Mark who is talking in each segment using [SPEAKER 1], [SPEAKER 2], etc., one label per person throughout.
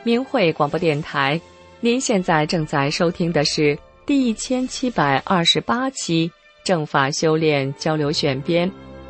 [SPEAKER 1] 明慧广播电台，您现在正在收听的是第1728期正法修炼交流选编。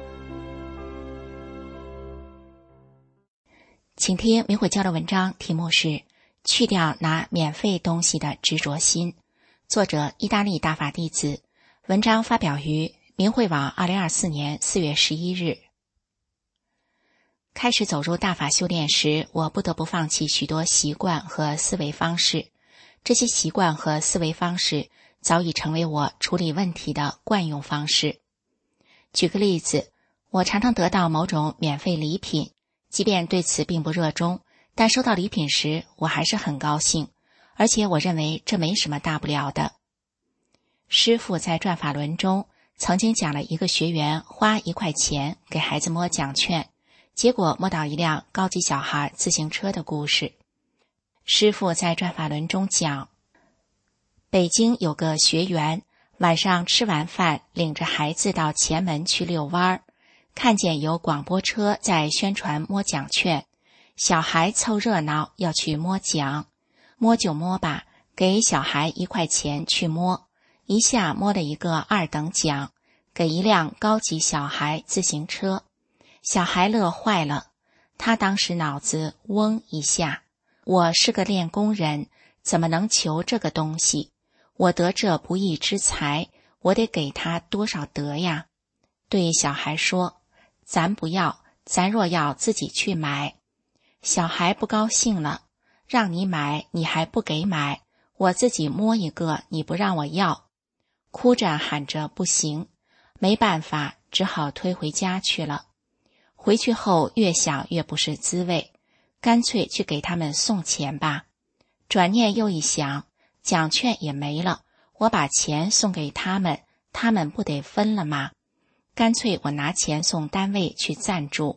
[SPEAKER 2] 请听明慧交流文章，题目是去掉拿免费东西的执着心，作者意大利大法弟子，文章发表于明慧网2024年4月11日。开始走入大法修炼时，我不得不放弃许多习惯和思维方式，这些习惯和思维方式早已成为我处理问题的惯用方式。举个例子，我常常得到某种免费礼品，即便对此并不热衷，但收到礼品时我还是很高兴，而且我认为这没什么大不了的。师父在转法轮中曾经讲了一个学员花1块钱给孩子摸奖券，结果摸到一辆高级小孩自行车的故事。师父在转法轮中讲，北京有个学员晚上吃完饭，领着孩子到前门去遛弯，看见有广播车在宣传摸奖券，小孩凑热闹要去摸奖，摸就摸吧，给小孩1块钱去摸，一下摸了一个2等奖，给一辆高级小孩自行车。小孩乐坏了，他当时脑子嗡一下，我是个练功人，怎么能求这个东西？我得这不义之财，我得给他多少德呀？对小孩说，咱不要，咱若要自己去买。小孩不高兴了，让你买你还不给买，我自己摸一个你不让我要，哭着喊着不行，没办法，只好推回家去了。回去后越想越不是滋味，干脆去给他们送钱吧。转念又一想，奖券也没了，我把钱送给他们，他们不得分了吗？干脆我拿钱送单位去赞助。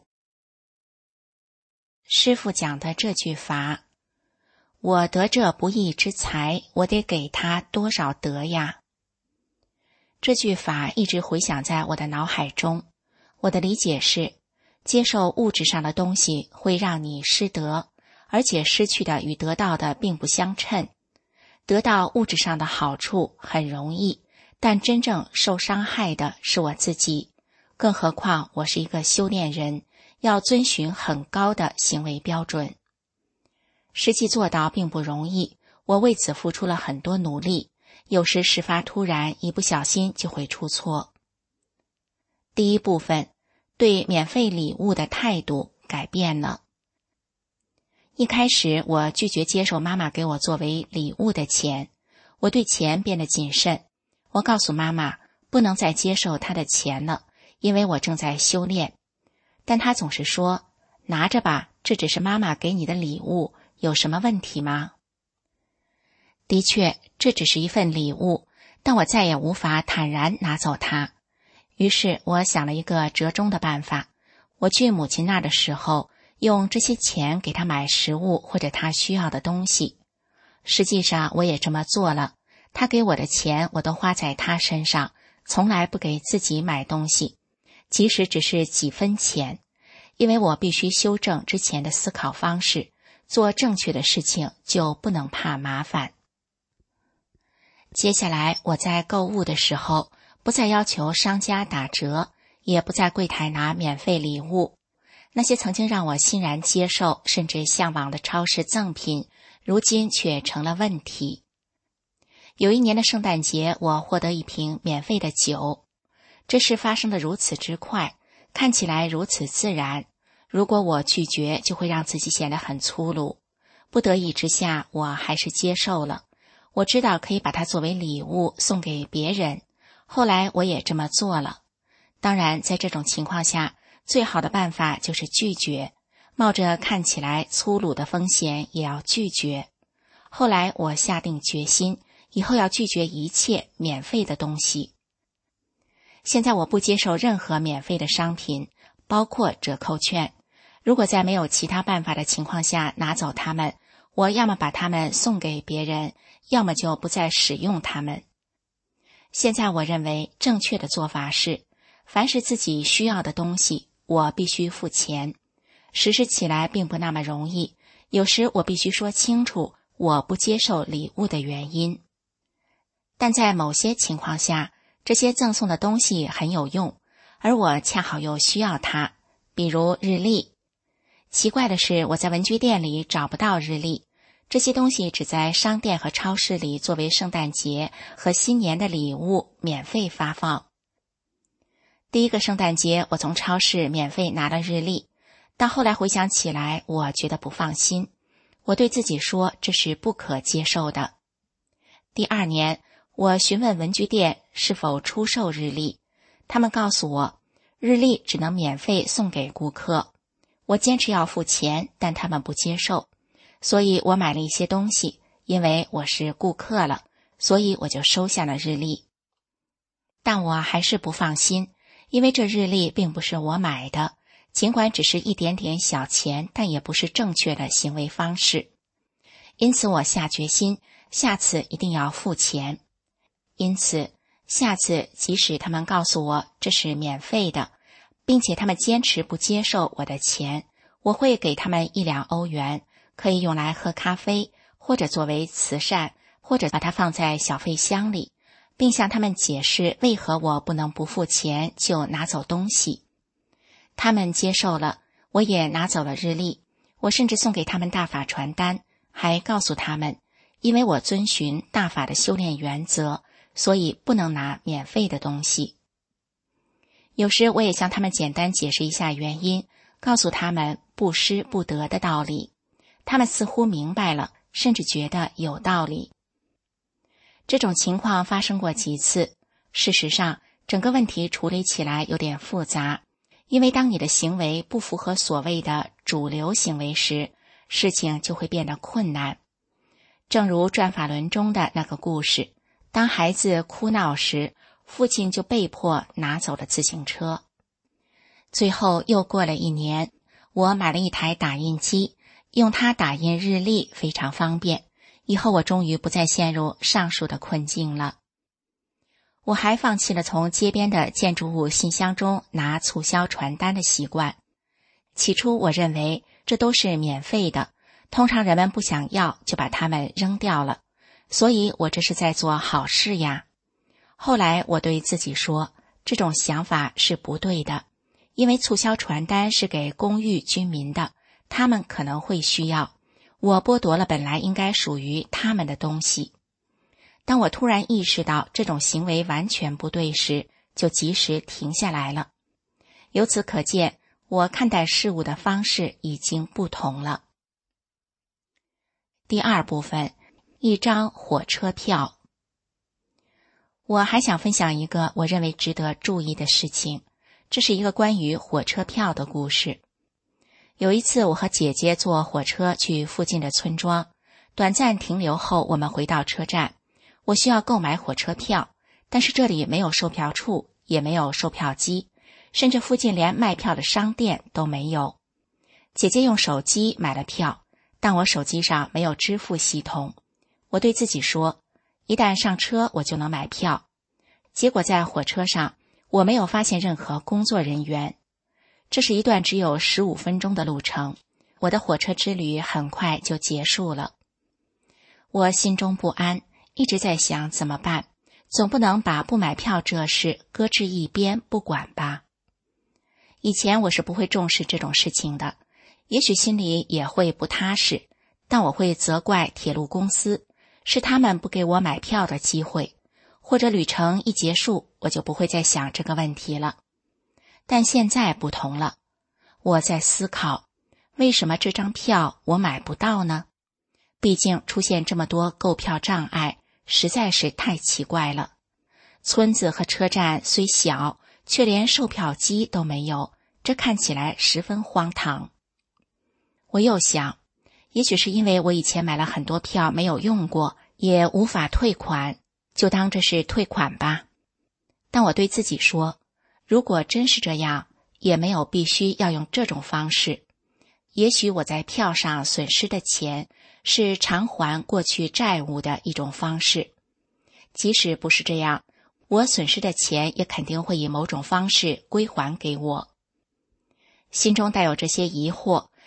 [SPEAKER 2] 师父讲的这句法，我得这不义之财，我得给他多少德呀？这句法一直回响在我的脑海中。我的理解是，接受物质上的东西会让你失德，而且失去的与得到的并不相称。得到物质上的好处很容易，但真正受伤害的是我自己，更何况我是一个修炼人，要遵循很高的行为标准。实际做到并不容易，我为此付出了很多努力，有时事发突然，一不小心就会出错。第一部分，对免费礼物的态度改变了。一开始我拒绝接受妈妈给我作为礼物的钱，我对钱变得谨慎。我告诉妈妈不能再接受她的钱了，因为我正在修炼。但她总是说，拿着吧，这只是妈妈给你的礼物，有什么问题吗？的确，这只是一份礼物，但我再也无法坦然拿走它。于是我想了一个折中的办法，我去母亲那儿的时候，用这些钱给她买食物或者她需要的东西。实际上我也这么做了，她给我的钱我都花在她身上，从来不给自己买东西，即使只是几分钱，因为我必须修正之前的思考方式，做正确的事情就不能怕麻烦。接下来我在购物的时候，不再要求商家打折，也不在柜台拿免费礼物。那些曾经让我欣然接受甚至向往的超市赠品，如今却成了问题。有一年的圣诞节，我获得一瓶免费的酒，这事发生得如此之快，看起来如此自然，如果我拒绝，就会让自己显得很粗鲁。不得已之下，我还是接受了。我知道可以把它作为礼物送给别人，后来我也这么做了。当然，在这种情况下，最好的办法就是拒绝，冒着看起来粗鲁的风险也要拒绝。后来我下定决心，以后要拒绝一切免费的东西。现在我不接受任何免费的商品，包括折扣券。如果在没有其他办法的情况下拿走它们，我要么把它们送给别人，要么就不再使用它们。现在我认为正确的做法是，凡是自己需要的东西，我必须付钱。实施起来并不那么容易， 有时我必须说清楚我不接受礼物的原因。但在某些情况下，这些赠送的东西很有用，而我恰好又需要它，比如日历。奇怪的是，我在文具店里找不到日历，这些东西只在商店和超市里作为圣诞节和新年的礼物免费发放。第一个圣诞节，我从超市免费拿了日历，但后来回想起来，我觉得不放心。我对自己说，这是不可接受的。第二年，我询问文具店是否出售日历，他们告诉我，日历只能免费送给顾客。我坚持要付钱，但他们不接受，所以我买了一些东西，因为我是顾客了，所以我就收下了日历。但我还是不放心，因为这日历并不是我买的，尽管只是一点点小钱，但也不是正确的行为方式。因此我下决心，下次一定要付钱。因此，下次即使他们告诉我这是免费的，并且他们坚持不接受我的钱，我会给他们1-2欧元，可以用来喝咖啡，或者作为慈善，或者把它放在小费箱里，并向他们解释为何我不能不付钱就拿走东西。他们接受了，我也拿走了日历，我甚至送给他们大法传单，还告诉他们，因为我遵循大法的修炼原则，所以不能拿免费的东西。有时我也向他们简单解释一下原因，告诉他们不失不得的道理。他们似乎明白了，甚至觉得有道理。这种情况发生过几次。事实上，整个问题处理起来有点复杂，因为当你的行为不符合所谓的主流行为时，事情就会变得困难。正如转法轮中的那个故事，当孩子哭闹时，父亲就被迫拿走了自行车。最后又过了1年，我买了一台打印机，用它打印日历非常方便，以后我终于不再陷入上述的困境了。我还放弃了从街边的建筑物信箱中拿促销传单的习惯。起初我认为这都是免费的，通常人们不想要就把它们扔掉了，所以我这是在做好事呀。后来我对自己说，这种想法是不对的，因为促销传单是给公寓居民的，他们可能会需要，我剥夺了本来应该属于他们的东西。当我突然意识到这种行为完全不对时，就及时停下来了。由此可见，我看待事物的方式已经不同了。第二部分，一张火车票。我还想分享一个我认为值得注意的事情，这是一个关于火车票的故事。有一次，我和姐姐坐火车去附近的村庄，短暂停留后，我们回到车站，我需要购买火车票，但是这里没有售票处，也没有售票机，甚至附近连卖票的商店都没有。姐姐用手机买了票，但我手机上没有支付系统。我对自己说，一旦上车我就能买票。结果在火车上，我没有发现任何工作人员。这是一段只有15分钟的路程，我的火车之旅很快就结束了。我心中不安，一直在想怎么办，总不能把不买票这事搁置一边不管吧。以前我是不会重视这种事情的，也许心里也会不踏实，但我会责怪铁路公司，是他们不给我买票的机会，或者旅程一结束，我就不会再想这个问题了。但现在不同了，我在思考，为什么这张票我买不到呢？毕竟出现这么多购票障碍，实在是太奇怪了。村子和车站虽小，却连售票机都没有，这看起来十分荒唐。我又想，也许是因为我以前买了很多票没有用过，也无法退款，就当这是退款吧。但我对自己说，如果真是这样，也没有必须要用这种方式。也许我在票上损失的钱是偿还过去债务的一种方式。即使不是这样，我损失的钱也肯定会以某种方式归还给我。心中带有这些疑惑，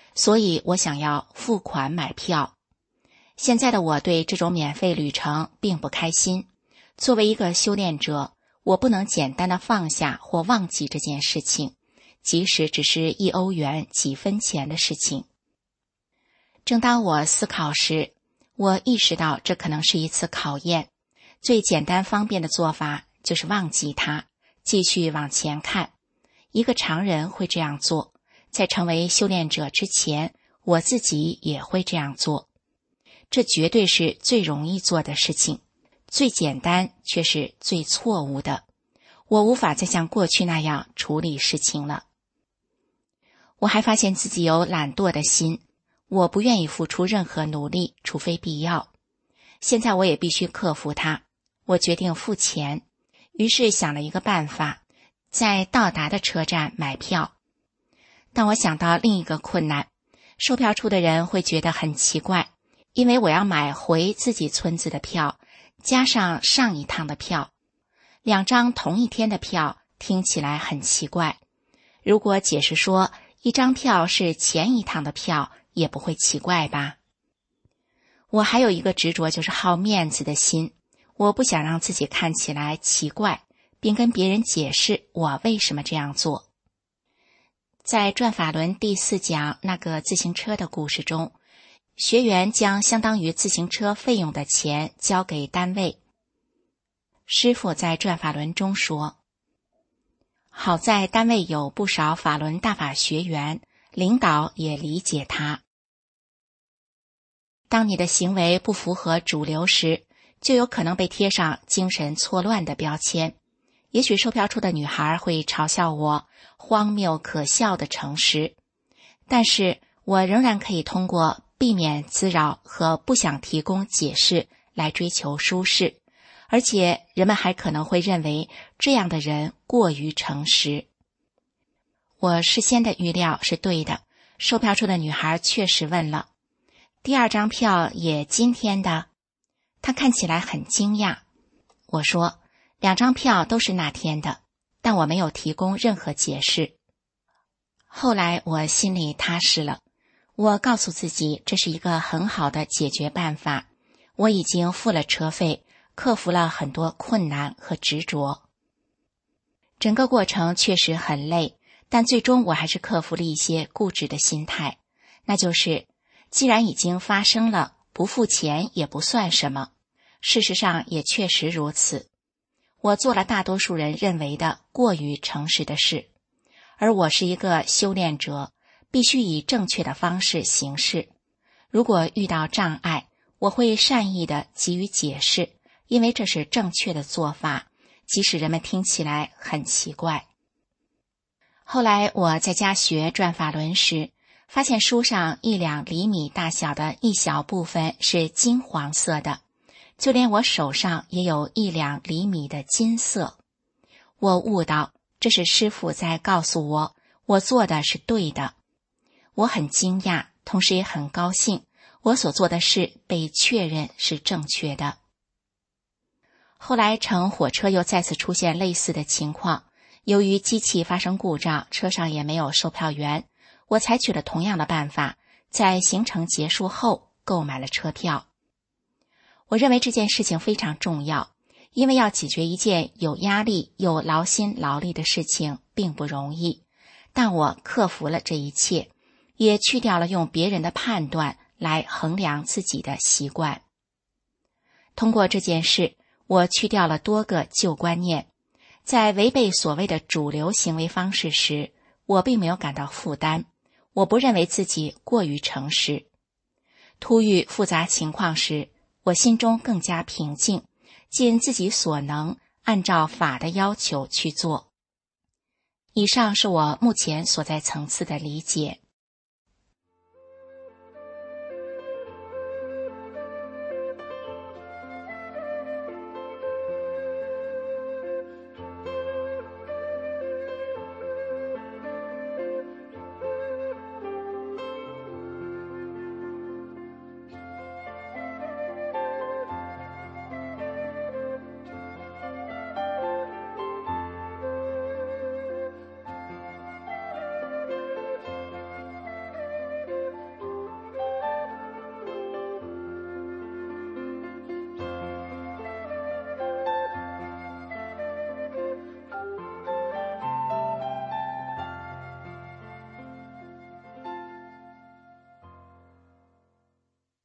[SPEAKER 2] 所以我想要付款买票。现在的我对这种免费旅程并不开心。作为一个修炼者，我不能简单的放下或忘记这件事情，即使只是1欧元几分钱的事情。正当我思考时，我意识到这可能是一次考验。最简单方便的做法就是忘记它，继续往前看。一个常人会这样做，在成为修炼者之前，我自己也会这样做。这绝对是最容易做的事情，最简单却是最错误的。我无法再像过去那样处理事情了。我还发现自己有懒惰的心，我不愿意付出任何努力，除非必要。现在我也必须克服它。我决定付钱，于是想了一个办法，在到达的车站买票。但我想到另一个困难，售票处的人会觉得很奇怪，因为我要买回自己村子的票，加上上一趟的票，2张同一天的票听起来很奇怪。如果解释说1张票是前一趟的票，也不会奇怪吧？我还有一个执着，就是好面子的心。我不想让自己看起来奇怪，并跟别人解释我为什么这样做。在转法轮第4讲那个自行车的故事中，学员将相当于自行车费用的钱交给单位。师父在转法轮中说，好在单位有不少法轮大法学员，领导也理解他。当你的行为不符合主流时，就有可能被贴上精神错乱的标签。也许售票处的女孩会嘲笑我荒谬可笑的诚实，但是我仍然可以通过避免滋扰和不想提供解释来追求舒适，而且人们还可能会认为这样的人过于诚实。我事先的预料是对的，售票处的女孩确实问了，第2张票也今天的？她看起来很惊讶。我说，2张票都是那天的，但我没有提供任何解释。后来我心里踏实了，我告诉自己这是一个很好的解决办法。我已经付了车费，克服了很多困难和执着。整个过程确实很累，但最终我还是克服了一些固执的心态，那就是既然已经发生了，不付钱也不算什么。事实上也确实如此，我做了大多数人认为的过于诚实的事，而我是一个修炼者，必须以正确的方式行事。如果遇到障碍，我会善意地给予解释，因为这是正确的做法，即使人们听起来很奇怪。后来我在家学转法轮时，发现书上1两厘米大小的一小部分是金黄色的，就连我手上也有1两厘米的金色。我悟到，这是师父在告诉我，我做的是对的。我很惊讶，同时也很高兴，我所做的事被确认是正确的。后来乘火车又再次出现类似的情况，由于机器发生故障，车上也没有售票员，我采取了同样的办法，在行程结束后购买了车票。我认为这件事情非常重要，因为要解决一件有压力又劳心劳力的事情并不容易，但我克服了这一切，也去掉了用别人的判断来衡量自己的习惯。通过这件事，我去掉了多个旧观念，在违背所谓的主流行为方式时，我并没有感到负担，我不认为自己过于诚实。突遇复杂情况时，我心中更加平静，尽自己所能，按照法的要求去做。以上是我目前所在层次的理解。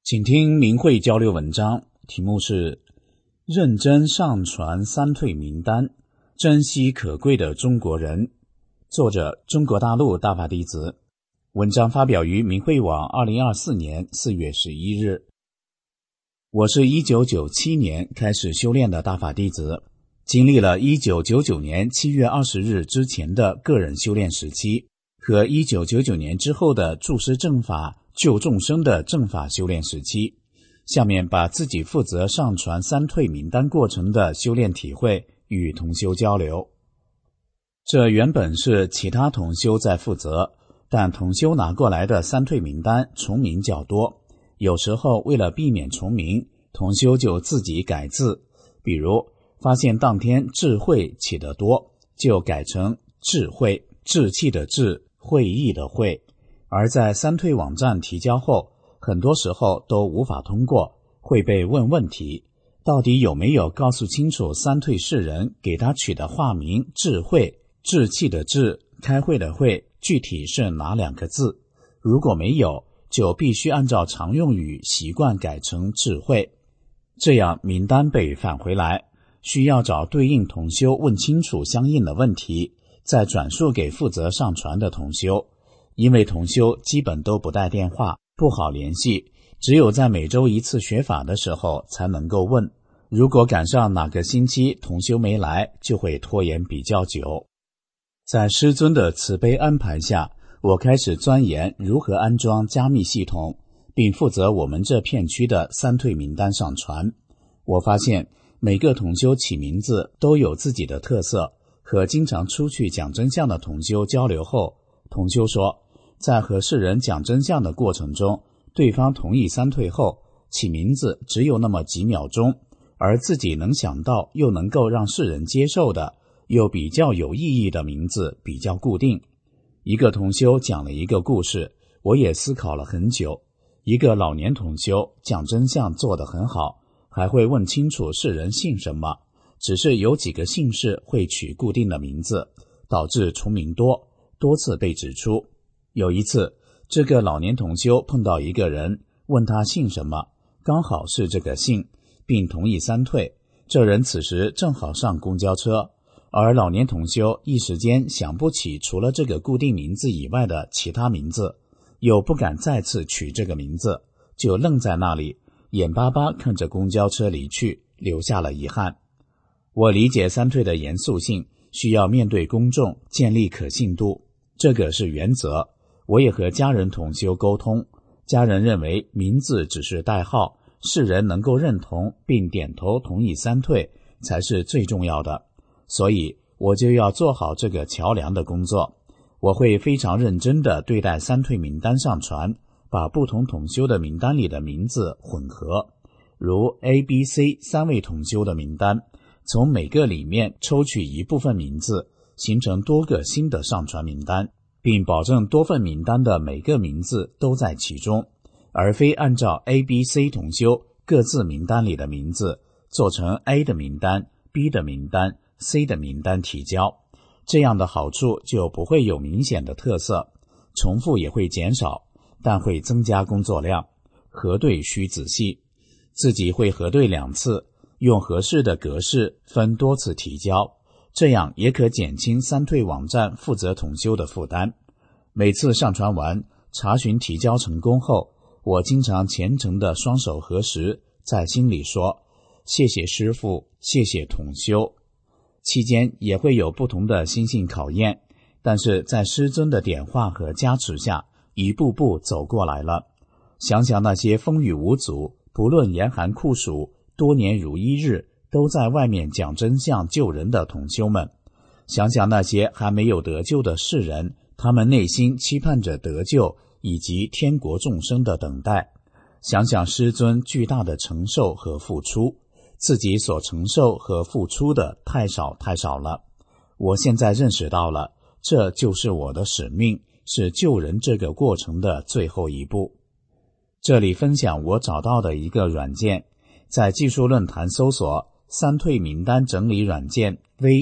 [SPEAKER 3] 请听明慧交流文章，题目是认真上传三退名单，珍惜可贵的中国人。作者中国大陆大法弟子。文章发表于明慧网2024年4月11日。我是1997年开始修炼的大法弟子，经历了1999年7月20日之前的个人修炼时期和1999年之后的注释正法救众生的正法修炼时期。下面把自己负责上传三退名单过程的修炼体会与同修交流。这原本是其他同修在负责，但同修拿过来的三退名单重名较多，有时候为了避免重名，同修就自己改字，比如发现当天智慧起得多，就改成智慧，志气的志，会意的会。而在三退网站提交后，很多时候都无法通过，会被问问题，到底有没有告诉清楚三退世人给他取的化名智慧，志气的志，开会的会，具体是哪2个字？如果没有，就必须按照常用语习惯改成智慧。这样名单被返回来，需要找对应同修问清楚相应的问题，再转述给负责上传的同修。因为同修基本都不带电话，不好联系，只有在每周1次学法的时候才能够问。如果赶上哪个星期同修没来，就会拖延比较久。在师尊的慈悲安排下，我开始钻研如何安装加密系统，并负责我们这片区的三退名单上传。我发现每个同修起名字都有自己的特色，和经常出去讲真相的同修交流后，同修说在和世人讲真相的过程中，对方同意三退后，起名字只有那么几秒钟，而自己能想到又能够让世人接受的，又比较有意义的名字比较固定。一个同修讲了一个故事，我也思考了很久。一个老年同修讲真相做得很好，还会问清楚世人姓什么，只是有几个姓氏会取固定的名字，导致重名多次被指出。有一次，这个老年同修碰到一个人，问他姓什么，刚好是这个姓，并同意三退。这人此时正好上公交车，而老年同修一时间想不起除了这个固定名字以外的其他名字，又不敢再次取这个名字，就愣在那里，眼巴巴看着公交车离去，留下了遗憾。我理解三退的严肃性，需要面对公众，建立可信度，这个是原则。我也和家人同修沟通，家人认为名字只是代号，世人能够认同并点头同意三退才是最重要的，所以我就要做好这个桥梁的工作。我会非常认真地对待三退名单上传，把不同同修的名单里的名字混合，如 A、B、C 3位同修的名单，从每个里面抽取一部分名字，形成多个新的上传名单，并保证多份名单的每个名字都在其中，而非按照 A、B、C 同修各自名单里的名字做成 A 的名单、B 的名单、C 的名单提交。这样的好处就不会有明显的特色，重复也会减少，但会增加工作量。核对需仔细，自己会核对2次，用合适的格式分多次提交，这样也可减轻三退网站负责统修的负担。每次上传完，查询提交成功后，我经常虔诚的双手合十，在心里说谢谢师父，谢谢统修。期间也会有不同的心性考验，但是在师尊的点化和加持下，一步步走过来了。想想那些风雨无阻，不论严寒酷暑，多年如一日都在外面讲真相救人的同修们，想想那些还没有得救的世人，他们内心期盼着得救以及天国众生的等待，想想师尊巨大的承受和付出，自己所承受和付出的太少了。我现在认识到了，这就是我的使命，是救人这个过程的最后一步。这里分享我找到的一个软件，在技术论坛搜索三退名单整理软件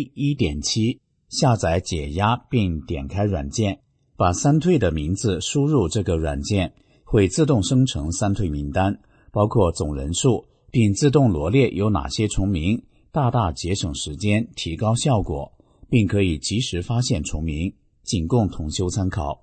[SPEAKER 3] V1.7， 下载解压并点开软件，把三退的名字输入这个软件，会自动生成三退名单， 包括总人数，并自动罗列有哪些重名，大大节省时间，提高效果，并可以及时发现重名，仅供同修参考。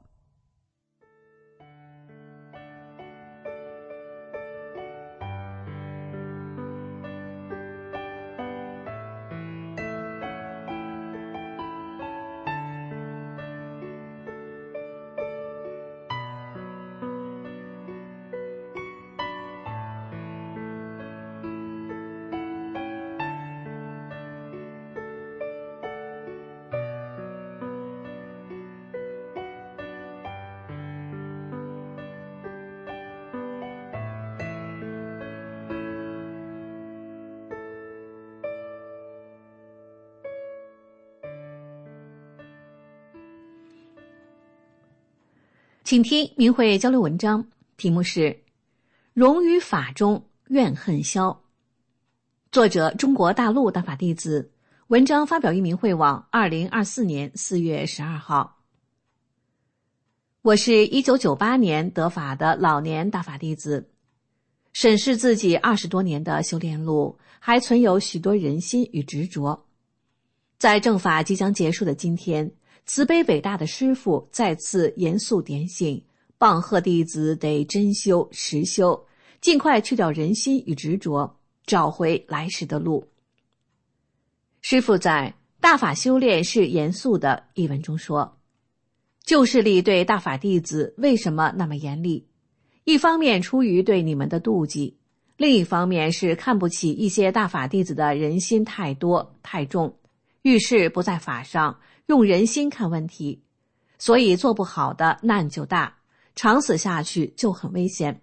[SPEAKER 4] 请听明慧交流文章，题目是融于法中，怨恨消。作者中国大陆大法弟子，文章发表于明慧网2024年4月12号。我是1998年得法的老年大法弟子，审视自己20多年的修炼路，还存有许多人心与执着。在正法即将结束的今天，慈悲伟大的师父再次严肃点醒，棒喝弟子得真修实修，尽快去掉人心与执着，找回来时的路。师父在《大法修炼是严肃的》一文中说，旧势力对大法弟子为什么那么严厉？一方面出于对你们的妒忌，另一方面是看不起一些大法弟子的人心太多太重，遇事不在法上，用人心看问题，所以做不好的难就大，长此下去就很危险。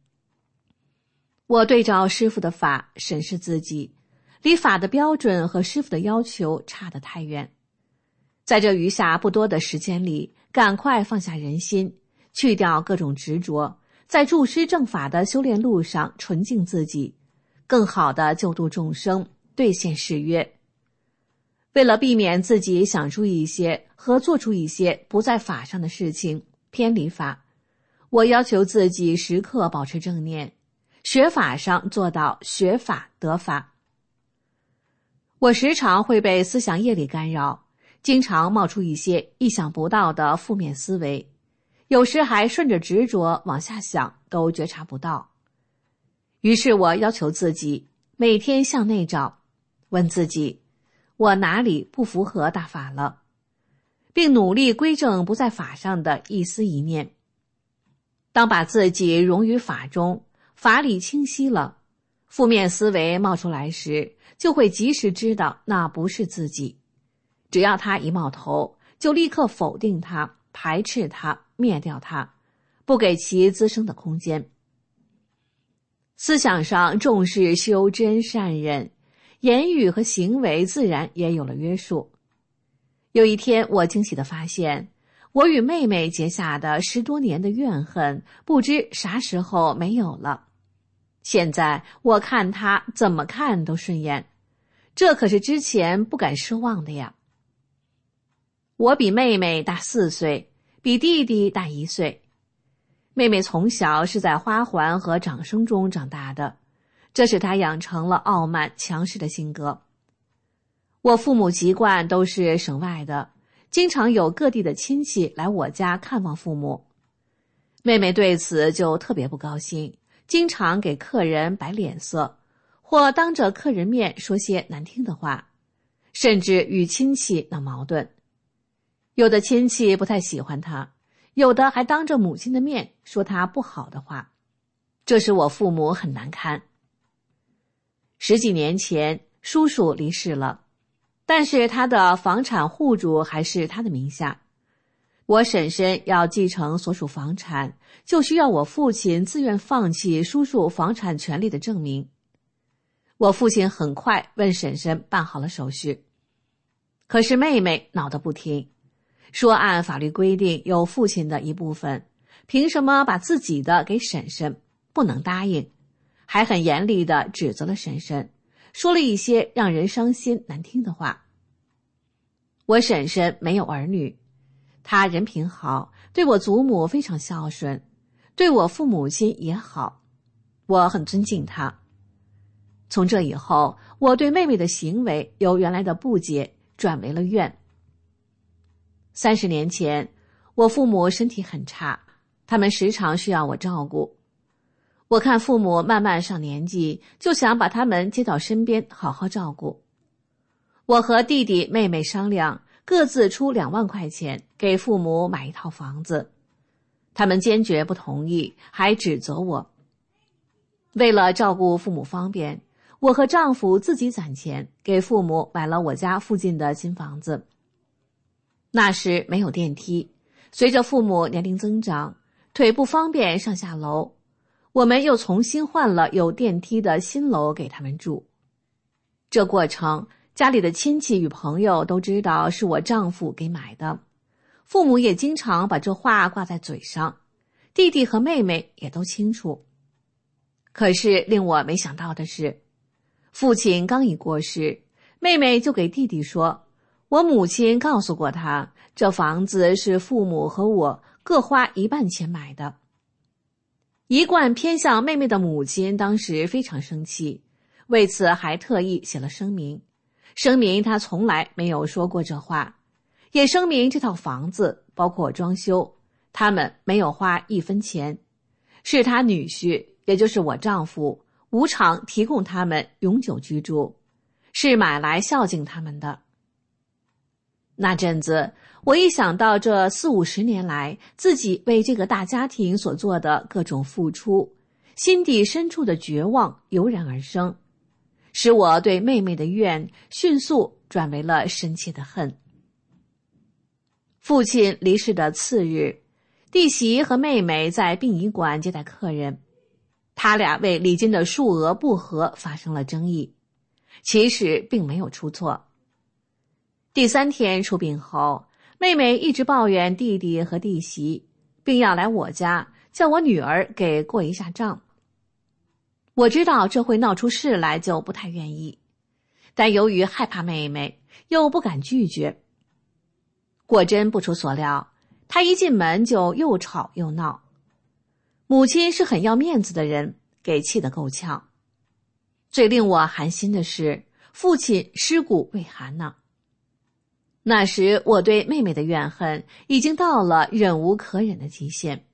[SPEAKER 4] 我对照师父的法审视自己，离法的标准和师父的要求差得太远。在这余下不多的时间里，赶快放下人心，去掉各种执着，在助师正法的修炼路上纯净自己，更好地救度众生，兑现誓约。为了避免自己想出一些和做出一些不在法上的事情，偏离法，我要求自己时刻保持正念，学法上做到学法得法。我时常会被思想业力干扰，经常冒出一些意想不到的负面思维，有时还顺着执着往下想，都觉察不到。于是我要求自己每天向内找，问自己我哪里不符合大法了，并努力归正不在法上的一思一念。当把自己融于法中，法理清晰了，负面思维冒出来时，就会及时知道那不是自己。只要它一冒头，就立刻否定它，排斥它，灭掉它，不给其滋生的空间。思想上重视修真善忍，言语和行为自然也有了约束。有一天，我惊喜地发现，我与妹妹结下的10多年的怨恨，不知啥时候没有了。现在我看她怎么看都顺眼，这可是之前不敢奢望的呀。我比妹妹大4岁，比弟弟大1岁。妹妹从小是在花环和掌声中长大的，这使她养成了傲慢强势的性格。我父母籍贯都是省外的，经常有各地的亲戚来我家看望父母。妹妹对此就特别不高兴，经常给客人摆脸色，或当着客人面说些难听的话，甚至与亲戚闹矛盾。有的亲戚不太喜欢她，有的还当着母亲的面说她不好的话，这使我父母很难堪。10几年前，叔叔离世了，但是他的房产户主还是他的名下。我婶婶要继承所属房产，就需要我父亲自愿放弃叔叔房产权利的证明。我父亲很快问婶婶办好了手续，可是妹妹闹得不停，说按法律规定有父亲的一部分，凭什么把自己的给婶婶，不能答应，还很严厉地指责了婶婶，说了一些让人伤心难听的话。我婶婶没有儿女，她人品好，对我祖母非常孝顺，对我父母亲也好。 我很尊敬她。从这以后，我对妹妹的行为由原来的不解转为了怨。30年前，我父母身体很差，他们时常需要我照顾。我看父母慢慢上年纪，就想把他们接到身边好好照顾。我和弟弟妹妹商量，各自出2万块钱给父母买一套房子。他们坚决不同意，还指责我。为了照顾父母方便，我和丈夫自己攒钱给父母买了我家附近的新房子。那时没有电梯，随着父母年龄增长，腿不方便上下楼，我们又重新换了有电梯的新楼给他们住。这过程，家里的亲戚与朋友都知道是我丈夫给买的，父母也经常把这话挂在嘴上，弟弟和妹妹也都清楚。可是令我没想到的是，父亲刚一过世，妹妹就给弟弟说，我母亲告诉过他，这房子是父母和我各花1半钱买的。一贯偏向妹妹的母亲当时非常生气，为此还特意写了声明，声明她从来没有说过这话，也声明这套房子包括装修，他们没有花1分钱，是他女婿，也就是我丈夫，无偿提供他们永久居住，是买来孝敬他们的。那阵子，我一想到这40-50年来自己为这个大家庭所做的各种付出，心底深处的绝望油然而生，使我对妹妹的怨迅速转为了深切的恨。父亲离世的次日，弟媳和妹妹在殡仪馆接待客人，他俩为礼金的数额不合发生了争议，其实并没有出错。第3天出殡后，妹妹一直抱怨弟弟和弟媳，并要来我家叫我女儿给过一下账。我知道这会闹出事来，就不太愿意，但由于害怕妹妹，又不敢拒绝。果真不出所料，她一进门就又吵又闹。母亲是很要面子的人，给气得够呛。最令我寒心的是，父亲尸骨未寒呢。那时我对妹妹的怨恨已经到了忍无可忍的极限。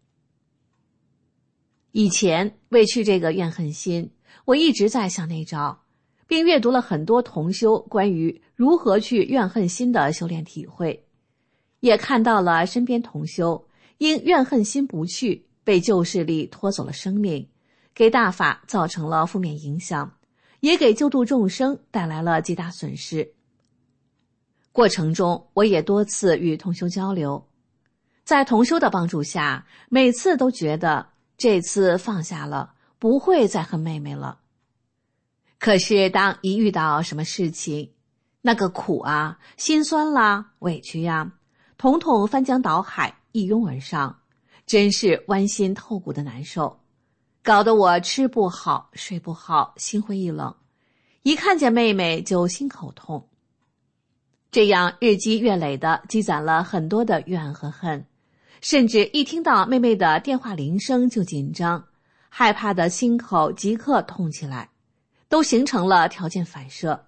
[SPEAKER 4] 以前为去这个怨恨心，我一直在向内找，并阅读了很多同修关于如何去怨恨心的修炼体会，也看到了身边同修因怨恨心不去，被旧势力拖走了生命，给大法造成了负面影响，也给救度众生带来了极大损失。过程中，我也多次与同修交流，在同修的帮助下，每次都觉得这次放下了，不会再恨妹妹了。可是当一遇到什么事情，那个苦啊、心酸啦、委屈呀，统统翻江倒海，一拥而上，真是剜心透骨的难受，搞得我吃不好、睡不好，心灰意冷，一看见妹妹就心口痛。这样日积月累的积攒了很多的怨和恨，甚至一听到妹妹的电话铃声就紧张，害怕的心口即刻痛起来，都形成了条件反射。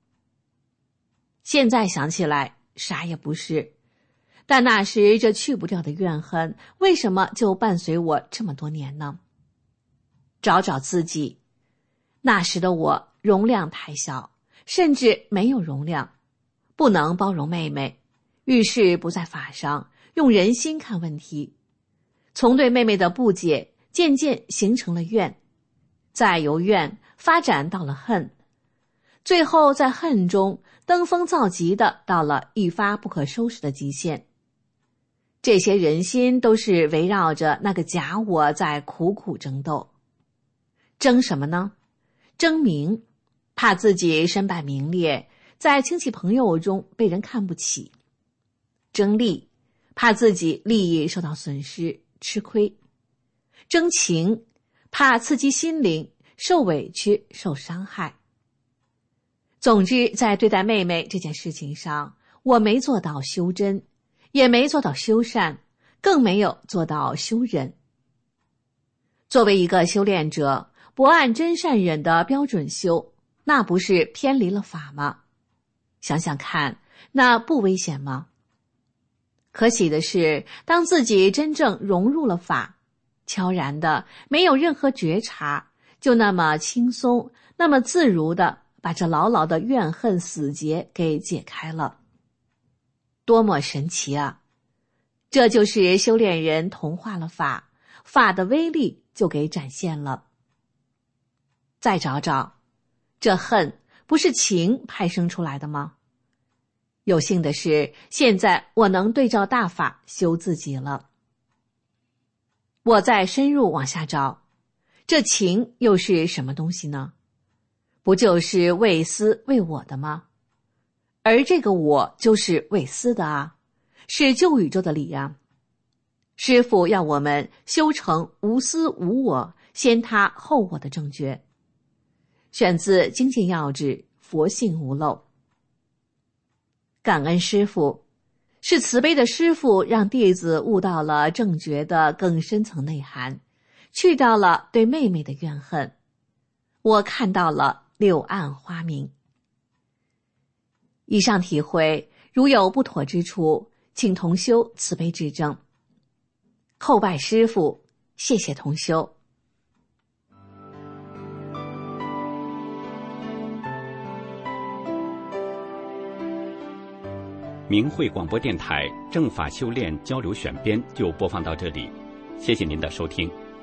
[SPEAKER 4] 现在想起来啥也不是，但那时这去不掉的怨恨为什么就伴随我这么多年呢？找找自己，那时的我容量太小，甚至没有容量，不能包容妹妹，遇事不在法上，用人心看问题。从对妹妹的不解渐渐形成了怨，再由怨发展到了恨，最后在恨中登峰造极的到了一发不可收拾的极限。这些人心都是围绕着那个假我在苦苦争斗。争什么呢？争名，怕自己身败名裂，在亲戚朋友中被人看不起；争利，怕自己利益受到损失，吃亏；争情，怕刺激心灵，受委屈，受伤害。总之，在对待妹妹这件事情上，我没做到修真，也没做到修善，更没有做到修忍。作为一个修炼者， 不按真善忍的标准修，那不是偏离了法吗？想想看，那不危险吗？可喜的是，当自己真正融入了法，悄然的，没有任何觉察，就那么轻松，那么自如的把这牢牢的怨恨死结给解开了。多么神奇啊！这就是修炼人同化了法，法的威力就给展现了。再找找，这恨不是情派生出来的吗？有幸的是，现在我能对照大法修自己了。我再深入往下找，这情又是什么东西呢？不就是为私为我的吗？而这个我就是为私的啊，是旧宇宙的理啊。师父要我们修成无私无我，先他后我的正觉。选自《精进要旨》，佛性无漏。感恩师父，是慈悲的师父让弟子悟到了正觉的更深层内涵，去掉了对妹妹的怨恨。我看到了柳暗花明。以上体会如有不妥之处，请同修慈悲指正。叩拜师父，谢谢同修。
[SPEAKER 5] 明慧广播电台正法修炼交流选编就播放到这里，谢谢您的收听。